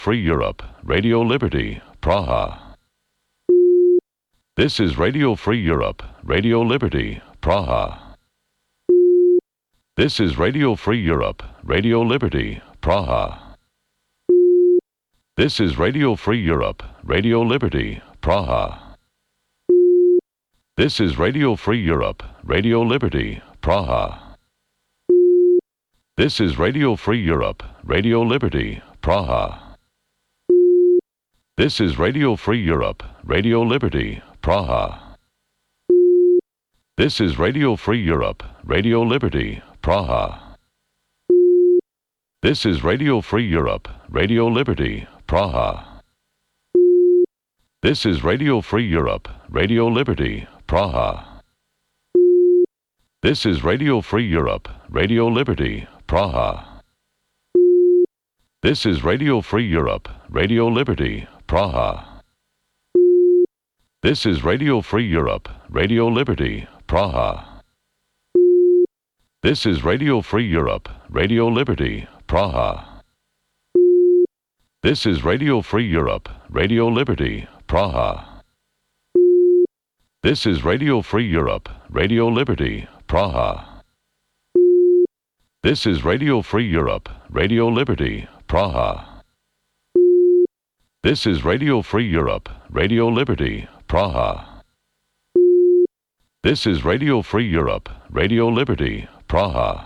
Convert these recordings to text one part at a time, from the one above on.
Free Europe, Radio Liberty, Praha. This is Radio Free Europe, Radio Liberty, Praha. This is Radio Free Europe, Radio Liberty, Praha. This is Radio Free Europe, Radio Liberty, Praha. This is Radio Free Europe, Radio Liberty, Praha. This is Radio Free Europe, Radio Liberty, Praha. This is Radio Free Europe, Radio Liberty, Praha. This is Radio Free Europe, Radio Liberty, Praha. This is Radio Free Europe, Radio Liberty, Praha. This is Radio Free Europe, Radio Liberty, Praha. This is Radio Free Europe, Radio Liberty, Praha. This is Radio Free Europe, Radio Liberty, Praha. This is Radio Free Europe, Radio Liberty, Praha. This is Radio Free Europe, Radio Liberty, Praha. This is Radio Free Europe, Radio Liberty, Praha. This is Radio Free Europe, Radio Liberty, Praha. This is Radio Free Europe, Radio Liberty, Praha. This is Radio Free Europe, Radio Liberty, Praha. This is Radio Free Europe, Radio Liberty, Praha.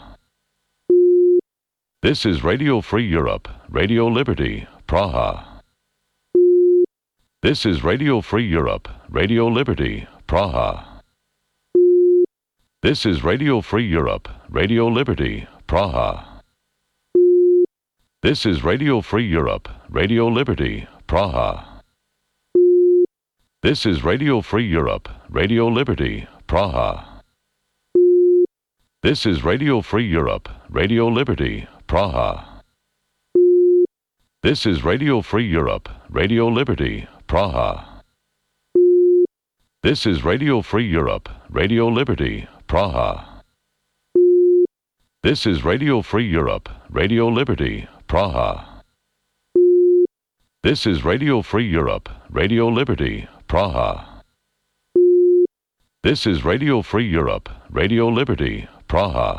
This is Radio Free Europe, Radio Liberty, Praha. This is Radio Free Europe, Radio Liberty, Praha. This is Radio Free Europe, Radio Liberty, Praha. This is Radio Free Europe, Radio Liberty, Praha. This is Radio Free Europe, Radio Liberty, Praha. This is Radio Free Europe, Radio Liberty, Praha. This is Radio Free Europe, Radio Liberty, Praha. This is Radio Free Europe, Radio Liberty, Praha. This is Radio Free Europe, Radio Liberty, Praha. This is Radio Free Europe, Radio Liberty, Praha. This is Radio Free Europe, Radio Liberty, Praha.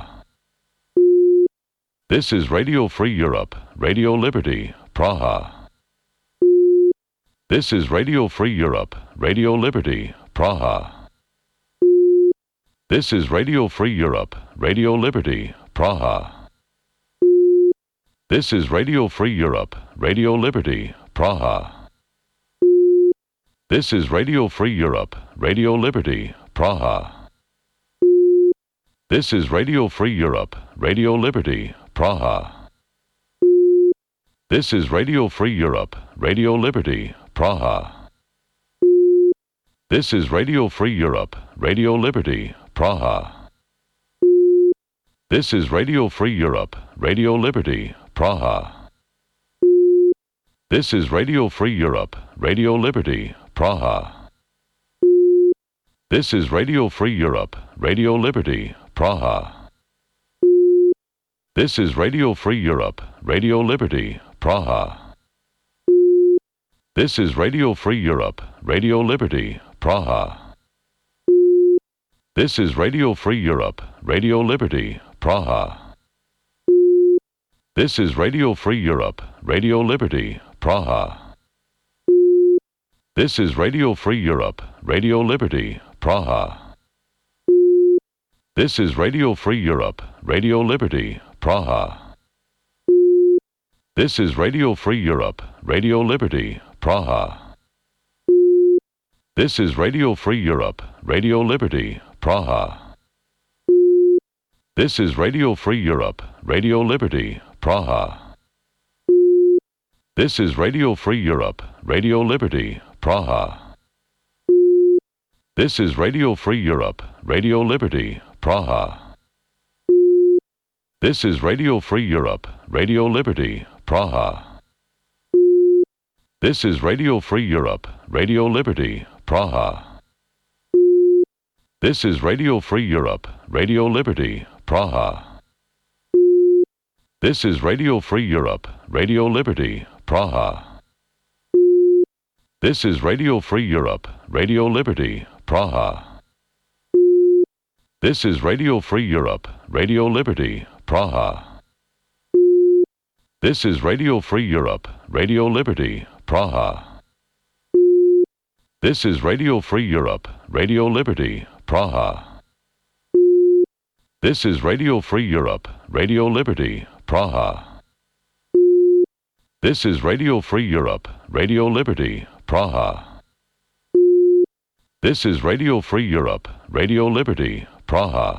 This is Radio Free Europe, Radio Liberty, Praha. This is Radio Free Europe, Radio Liberty, Praha. This is Radio Free Europe, Radio Liberty, Praha. This is Radio Free Europe, Radio Liberty, Praha. This is Radio Free Europe, Radio Liberty, Praha. This is Radio Free Europe, Radio Liberty, Praha. This is Radio Free Europe, Radio Liberty, Praha. This is Radio Free Europe, Radio Liberty, Praha. This is Radio Free Europe, Radio Liberty, Praha. This is Radio Free Europe, Radio Liberty, Praha. This is Radio Free Europe, Radio Liberty, Praha. This is Radio Free Europe, Radio Liberty, Praha. This is Radio Free Europe, Radio Liberty, Praha. This is Radio Free Europe, Radio Liberty, Praha. This is Radio Free Europe, Radio Liberty, Praha. This is Radio Free Europe, Radio Liberty, Praha. This is Radio Free Europe, Radio Liberty, Praha. This is Radio Free Europe, Radio Liberty, Praha. This is Radio Free Europe, Radio Liberty, Praha. This is Radio Free Europe, Radio Liberty, Praha. This is Radio Free Europe, Radio Liberty, Praha. This is Radio Free Europe, Radio Liberty, Praha. This is Radio Free Europe, Radio Liberty, Praha. This is Radio Free Europe, Radio Liberty, Praha. This is Radio Free Europe, Radio Liberty, Praha. This is Radio Free Europe, Radio Liberty, Praha. This is Radio Free Europe, Radio Liberty, Praha. This is Radio Free Europe, Radio Liberty, Praha. This is Radio Free Europe, Radio Liberty, Praha. This is Radio Free Europe, Radio Liberty, Praha. This is Radio Free Europe, Radio Liberty, Praha. This is Radio Free Europe, Radio Liberty, Praha. This is Radio Free Europe, Radio Liberty, Praha.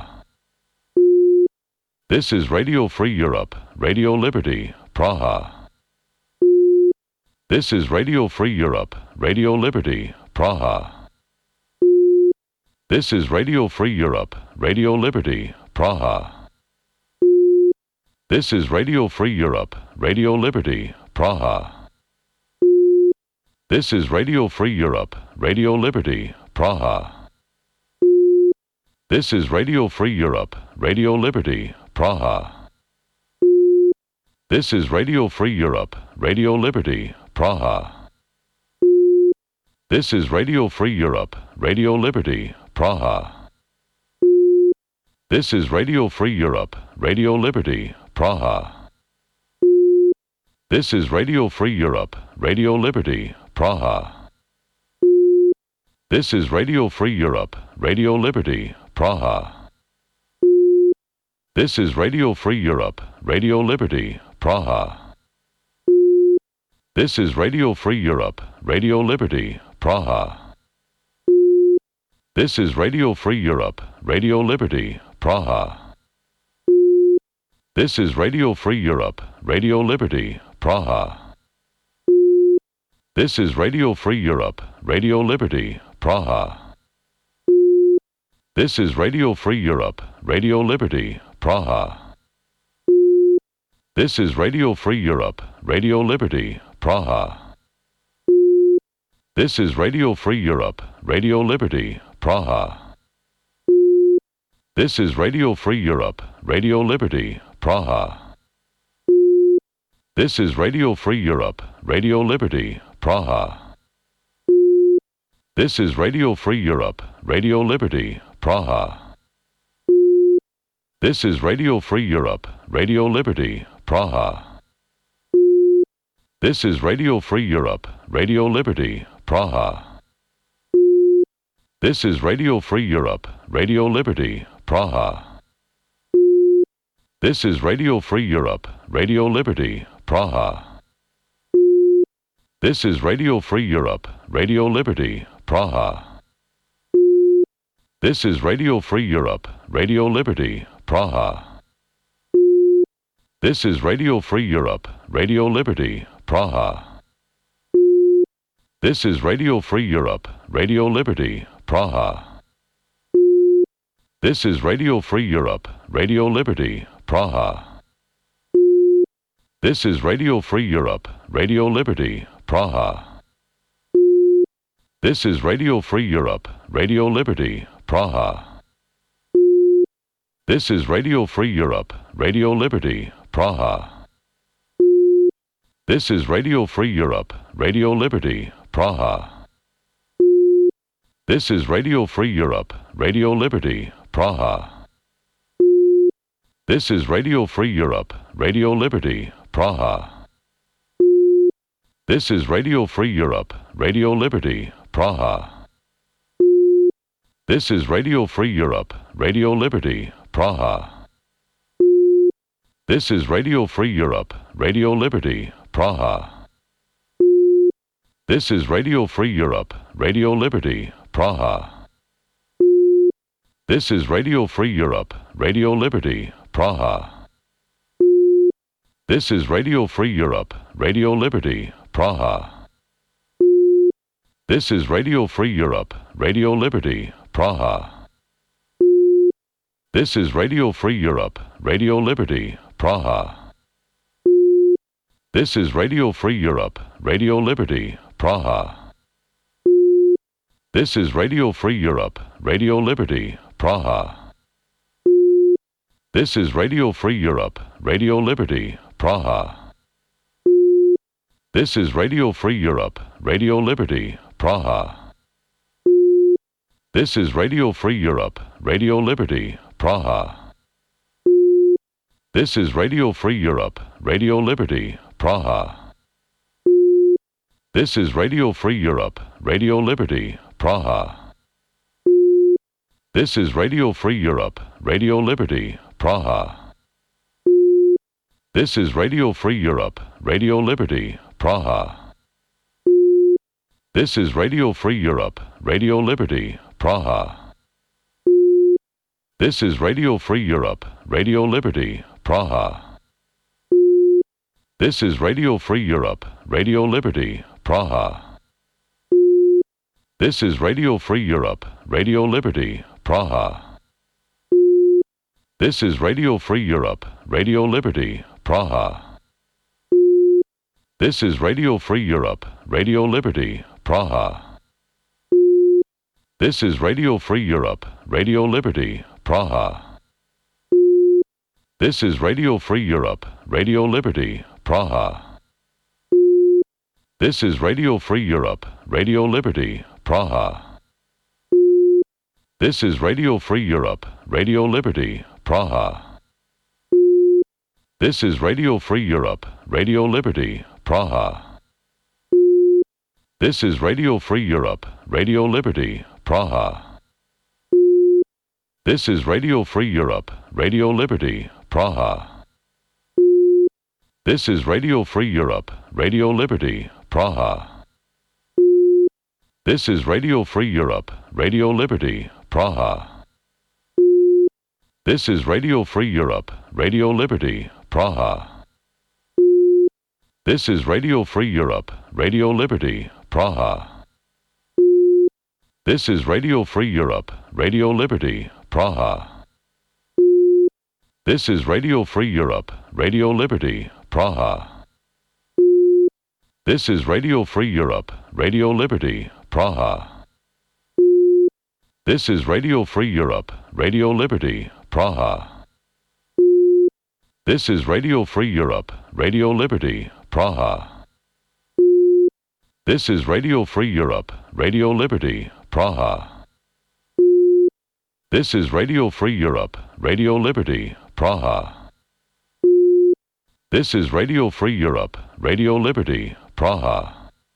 This is Radio Free Europe, Radio Liberty, Praha. This is Radio Free Europe, Radio Liberty, Praha. This is Radio Free Europe, Radio Liberty, Praha. This is Radio Free Europe, Radio Liberty, Praha. This is Radio Free Europe, Radio Liberty, Praha. This is Radio Free Europe, Radio Liberty, Praha. This is Radio Free Europe, Radio Liberty, Praha. This is Radio Free Europe, Radio Liberty, Praha. This is Radio Free Europe, Radio Liberty, Praha. This is Radio Free Europe, Radio Liberty, Praha. This is Radio Free Europe, Radio Liberty, Praha. This is Radio Free Europe, Radio Liberty, Praha. This is Radio Free Europe, Radio Liberty, Praha. This is Radio Free Europe, Radio Liberty, Praha. This is Radio Free Europe, Radio Liberty, Praha. This is Radio Free Europe, Radio Liberty, Praha. This is Radio Free Europe, Radio Liberty, Praha. This is Radio Free Europe, Radio Liberty, Praha. This is Radio Free Europe, Radio Liberty, Praha. This is Radio Free Europe, Radio Liberty, Praha. This is Radio Free Europe, Radio Liberty, Praha. This is Radio Free Europe, Radio Liberty, Praha. This is Radio Free Europe, Radio Liberty, Praha. This is Radio Free Europe, Radio Liberty, Praha. This is Radio Free Europe, Radio Liberty, Praha. This is Radio Free Europe, Radio Liberty, Praha. This is Radio Free Europe, Radio Liberty, Praha. This is Radio Free Europe, Radio Liberty, Praha. This is Radio Free Europe, Radio Liberty, Praha. This is Radio Free Europe, Radio Liberty, Praha. This is Radio Free Europe, Radio Liberty, Praha. This is Radio Free Europe, Radio Liberty, Praha. This is Radio Free Europe, Radio Liberty, Praha. This is Radio Free Europe, Radio Liberty, Praha. This is Radio Free Europe, Radio Liberty, Praha. This is Radio Free Europe, Radio Liberty, Praha. This is Radio Free Europe, Radio Liberty, Praha. This is Radio Free Europe, Radio Liberty, Praha. This is Radio Free Europe, Radio Liberty, Praha. This is Radio Free Europe, Radio Liberty, Praha. This is Radio Free Europe, Radio Liberty, Praha. This is Radio Free Europe, Radio Liberty, Praha. This is Radio Free Europe, Radio Liberty, Praha. This is Radio Free Europe, Radio Liberty, Praha. This is Radio Free Europe, Radio Liberty, Praha. This is Radio Free Europe, Radio Liberty, Praha. This is Radio Free Europe, Radio Liberty, Praha. This is Radio Free Europe, Radio Liberty, Praha. This is Radio Free Europe, Radio Liberty, Praha. This is Radio Free Europe, Radio Liberty, Praha. This is Radio Free Europe, Radio Liberty, Praha. This is Radio Free Europe, Radio Liberty, Praha. This is Radio Free Europe, Radio Liberty, Praha. This is Radio Free Europe, Radio Liberty, Praha. This is Radio Free Europe, Radio Liberty, Praha. This is Radio Free Europe, Radio Liberty, Praha. This is Radio Free Europe, Radio Liberty, Praha. This is Radio Free Europe, Radio Liberty, Praha. This is Radio Free Europe, Radio Liberty, Praha. This is Radio Free Europe, Radio Liberty, Praha. This is Radio Free Europe, Radio Liberty, Praha. This is Radio Free Europe, Radio Liberty, Praha. This is Radio Free Europe, Radio Liberty, Praha. This is Radio Free Europe, Radio Liberty, Praha. This is Radio Free Europe, Radio Liberty, Praha. This is Radio Free Europe, Radio Liberty, Praha. This is Radio Free Europe, Radio Liberty, Praha. This is Radio Free Europe, Radio Liberty, Praha. This is Radio Free Europe, Radio Liberty, Praha. This is Radio Free Europe, Radio Liberty, Praha. This is Radio Free Europe, Radio Liberty, Praha. This is Radio Free Europe, Radio Liberty, Praha. This is Radio Free Europe, Radio Liberty, Praha. This is Radio Free Europe, Radio Liberty, Praha. This is Radio Free Europe, Radio Liberty, Praha. This is Radio Free Europe, Radio Liberty, Praha. This is Radio Free Europe, Radio Liberty, Praha. This is Radio Free Europe, Radio Liberty, Praha. This is Radio Free Europe, Radio Liberty, Praha.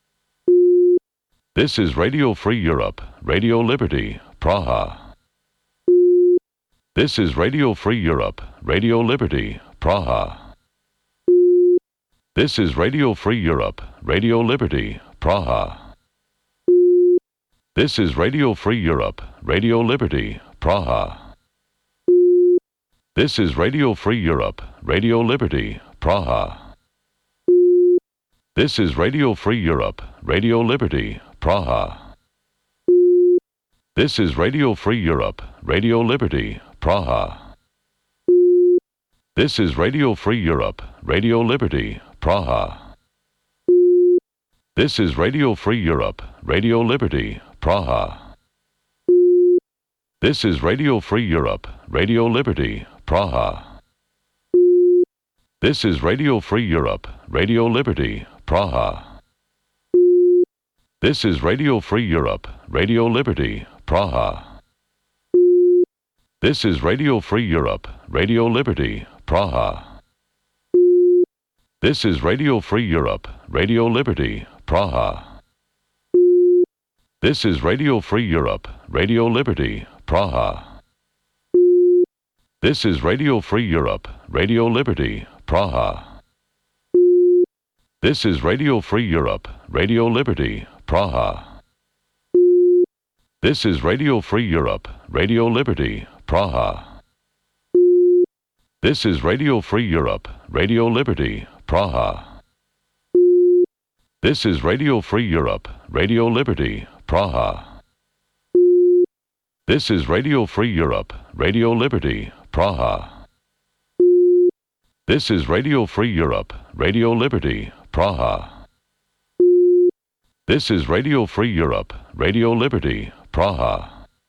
This is Radio Free Europe, Radio Liberty, Praha. This is Radio Free Europe, Radio Liberty, Praha. This is Radio Free Europe, Radio Liberty, Praha. This is Radio Free Europe, Radio Liberty, Praha. This is Radio Free Europe, Radio Liberty, Praha. This is Radio Free Europe, Radio Liberty, Praha. This is Radio Free Europe, Radio Liberty, Praha. This is Radio Free Europe, Radio Liberty, Praha. This is Radio Free Europe, Radio Liberty, Praha. This is Radio Free Europe, Radio Liberty, Praha. This is Radio Free Europe, Radio Liberty, Praha. This is Radio Free Europe, Radio Liberty, Praha. This is Radio Free Europe, Radio Liberty, Praha. This is Radio Free Europe, Radio Liberty, Praha. This is Radio Free Europe, Radio Liberty, Praha. This is Radio Free Europe, Radio Liberty, Praha. This is Radio Free Europe, Radio Liberty, Praha. This is Radio Free Europe, Radio Liberty, Praha. This is Radio Free Europe, Radio Liberty, Praha. This is Radio Free Europe, Radio Liberty, Praha. This is Radio Free Europe, Radio Liberty, Praha. This is Radio Free Europe, Radio Liberty, Praha. This is Radio Free Europe, Radio Liberty, Praha.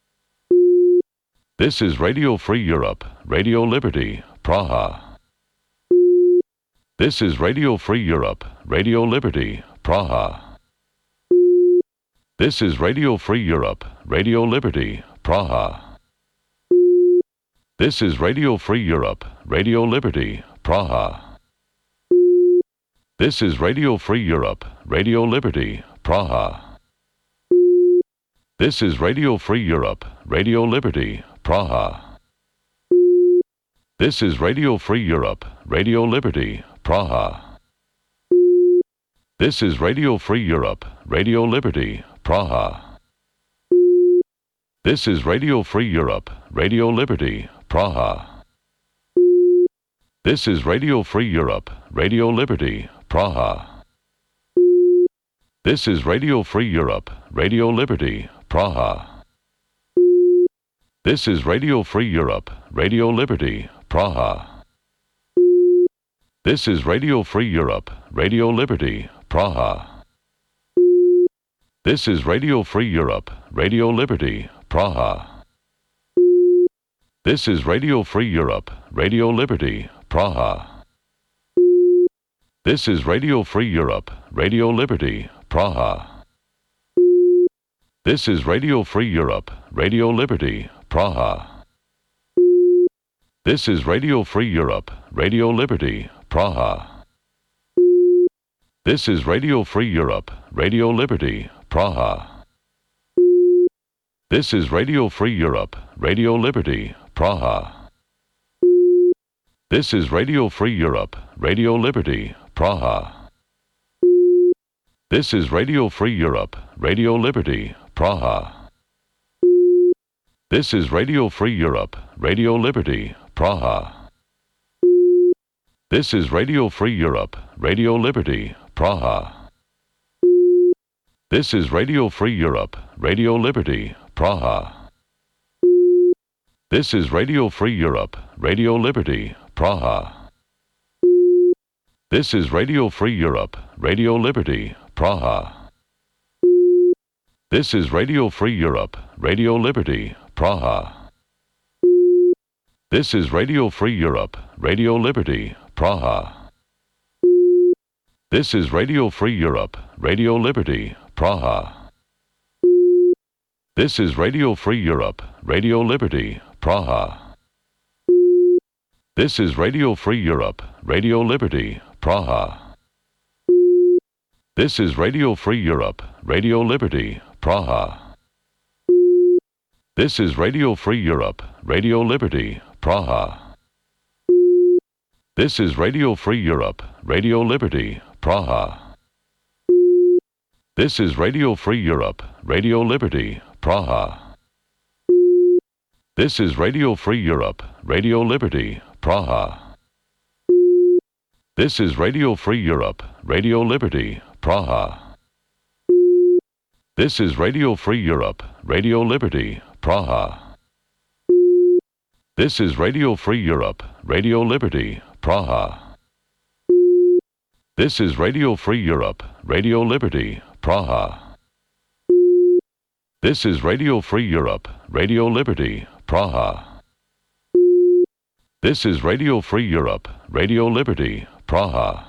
This is Radio Free Europe, Radio Liberty, Praha. This is Radio Free Europe, Radio Liberty, Praha. This is Radio Free Europe, Radio Liberty, Praha. This is Radio Free Europe, Radio Liberty, Praha. This is Radio Free Europe, Radio Liberty, Praha. This is Radio Free Europe, Radio Liberty, Praha. This is Radio Free Europe, Radio Liberty, Praha. This is Radio Free Europe, Radio Liberty, Praha. This is Radio Free Europe, Radio Liberty, Praha. This is Radio Free Europe, Radio Liberty, Praha. This is Radio Free Europe, Radio Liberty, Praha. This is Radio Free Europe, Radio Liberty, Praha. This is Radio Free Europe, Radio Liberty, Praha. This is Radio Free Europe, Radio Liberty, Praha. This is Radio Free Europe, Radio Liberty, Praha. This is Radio Free Europe, Radio Liberty, Praha. This is Radio Free Europe, Radio Liberty, Praha. This is Radio Free Europe, Radio Liberty, Praha. This is Radio Free Europe, Radio Liberty, Praha. This is Radio Free Europe, Radio Liberty, Praha. This is Radio Free Europe, Radio Liberty, Praha. This is Radio Free Europe, Radio Liberty, Praha. This is Radio Free Europe, Radio Liberty, Praha. This is Radio Free Europe, Radio Liberty, Praha. This is Radio Free Europe, Radio Liberty, Praha. This is Radio Free Europe, Radio Liberty, Praha. This is Radio Free Europe, Radio Liberty, Praha. This is Radio Free Europe, Radio Liberty, Praha. This is Radio Free Europe, Radio Liberty, Praha. This is Radio Free Europe, Radio Liberty, Praha. This is Radio Free Europe, Radio Liberty, Praha. This is Radio Free Europe, Radio Liberty, Praha. This is Radio Free Europe, Radio Liberty, Praha. This is Radio Free Europe, Radio Liberty, Praha. This is Radio Free Europe, Radio Liberty, Praha. This is Radio Free Europe, Radio Liberty, Praha. This is Radio Free Europe, Radio Liberty, Praha. This is Radio Free Europe, Radio Liberty, Praha. This is Radio Free Europe, Radio Liberty, Praha. This is Radio Free Europe, Radio Liberty, Praha. This is Radio Free Europe, Radio Liberty, Praha. This is Radio Free Europe, Radio Liberty, Praha. This is Radio Free Europe, Radio Liberty, Praha.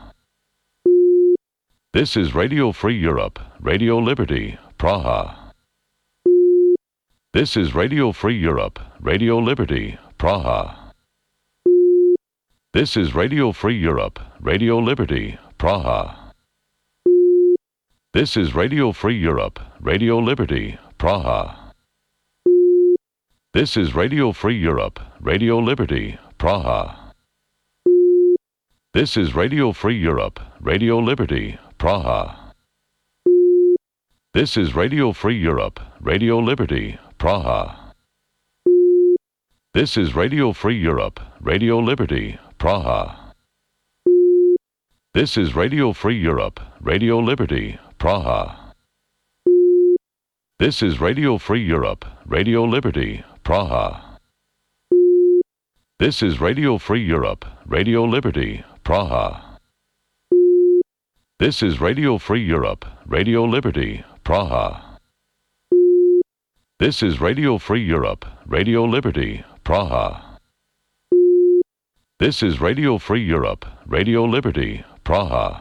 This is Radio Free Europe, Radio Liberty, Praha. This is Radio Free Europe, Radio Liberty, Praha. This is Radio Free Europe, Radio Liberty, Praha. This is Radio Free Europe, Radio Liberty, Praha. This is Radio Free Europe, Radio Liberty, Praha. This is Radio Free Europe, Radio Liberty, Praha. This is Radio Free Europe, Radio Liberty, Praha. This is Radio Free Europe, Radio Liberty, Praha. This is Radio Free Europe, Radio Liberty, Praha. This is Radio Free Europe, Radio Liberty, Praha. This is Radio Free Europe, Radio Liberty, Praha. This is Radio Free Europe, Radio Liberty, Praha. This is Radio Free Europe, Radio Liberty, Praha. This is Radio Free Europe, Radio Liberty, Praha.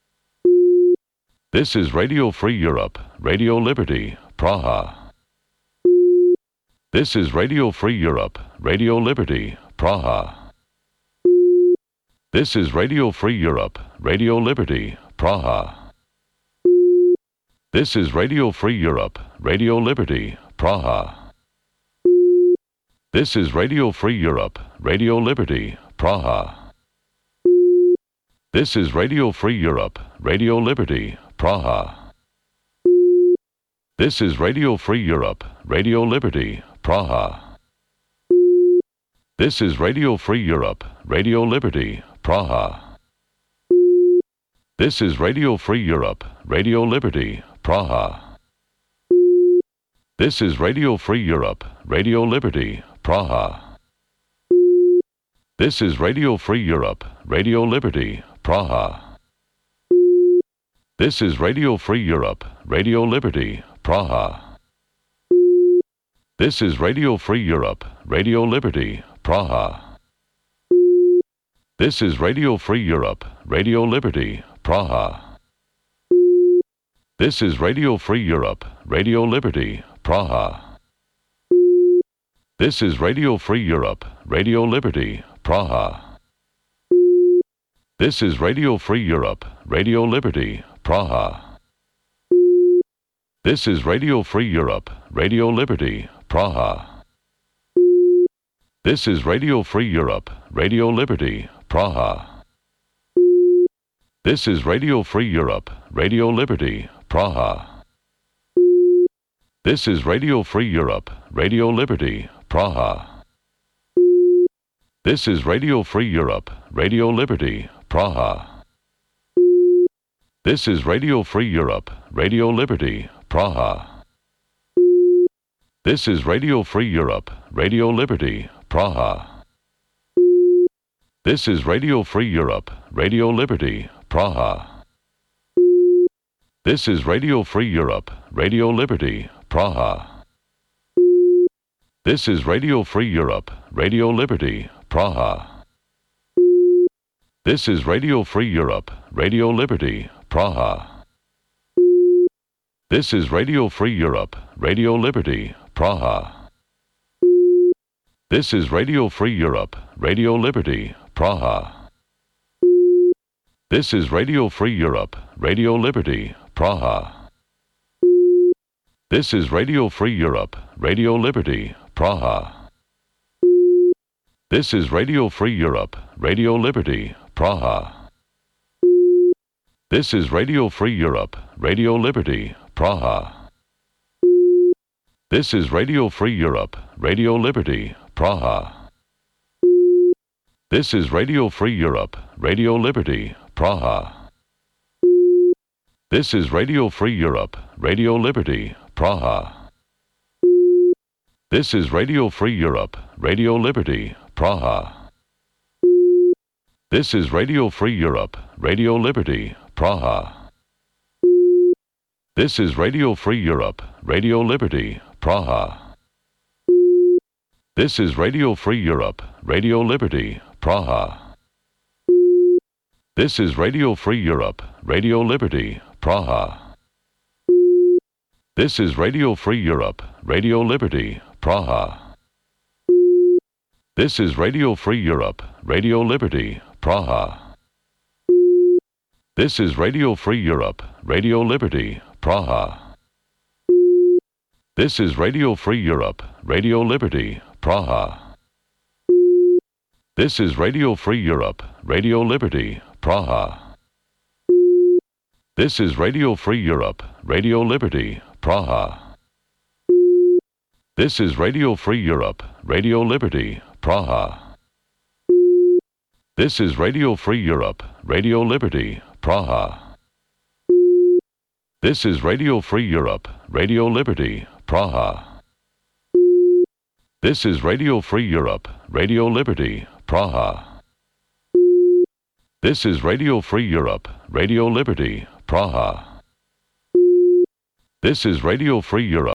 This is Radio Free Europe, Radio Liberty, Praha. This is Radio Free Europe, Radio Liberty, Praha. This is Radio Free Europe, Radio Liberty, Praha. This is Radio Free Europe, Radio Liberty, Praha. This is Radio Free Europe, Radio Liberty, Praha. This is Radio Free Europe, Radio Liberty, Praha. This is Radio Free Europe, Radio Liberty, Praha. This is Radio Free Europe, Radio Liberty, Praha. This is Radio Free Europe, Radio Liberty, Praha. This is Radio Free Europe, Radio Liberty, Praha. This is Radio Free Europe, Radio Liberty, Praha. This is Radio Free Europe, Radio Liberty, Praha. This is Radio Free Europe, Radio Liberty, Praha. This is Radio Free Europe, Radio Liberty, Praha. This is Radio Free Europe, Radio Liberty, Praha. This is Radio Free Europe, Radio Liberty, Praha. This is Radio Free Europe, Radio Liberty, Praha. This is Radio Free Europe, Radio Liberty, Praha. This is Radio Free Europe, Radio Liberty, Praha. This is Radio Free Europe, Radio Liberty, Praha. This is Radio Free Europe, Radio Liberty, Praha. This is Radio Free Europe, Radio Liberty, Praha. This is Radio Free Europe, Radio Liberty, Praha. This is Radio Free Europe, Radio Liberty, Praha. This is Radio Free Europe, Radio Liberty, Praha. This is Radio Free Europe, Radio Liberty, Praha. This is Radio Free Europe, Radio Liberty, Praha. This is Radio Free Europe, Radio Liberty, Praha. This is Radio Free Europe, Radio Liberty, Praha. This is Radio Free Europe, Radio Liberty, Praha. This is Radio Free Europe, Radio Liberty, Praha. This is Radio Free Europe, Radio Liberty, Praha. This is Radio Free Europe, Radio Liberty, Praha. This is Radio Free Europe, Radio Liberty, Praha. This is Radio Free Europe, Radio Liberty, Praha. This is Radio Free Europe, Radio Liberty, Praha. This is Radio Free Europe, Radio Liberty, Praha. This is Radio Free Europe, Radio Liberty, Praha. This is Radio Free Europe, Radio Liberty, Praha. This is Radio Free Europe, Radio Liberty, Praha. This is Radio Free Europe, Radio Liberty, Praha. This is Radio Free Europe, Radio Liberty, Praha. This is Radio Free Europe, Radio Liberty, Praha. This is Radio Free Europe, Radio Liberty, Praha. This is Radio Free Europe, Radio Liberty, Praha. This is Radio Free Europe, Radio Liberty, Praha. This is Radio Free Europe, Radio Liberty, Praha. This is Radio Free Europe, Radio Liberty, Praha. This is Radio Free Europe, Radio Liberty, Praha. This is Radio Free Europe, Radio Liberty, Praha. This is Radio Free Europe, Radio Liberty, Praha. This is Radio Free Europe, Radio Liberty, Praha. This is Radio Free Europe, Radio Liberty, Praha. This is Radio Free Europe.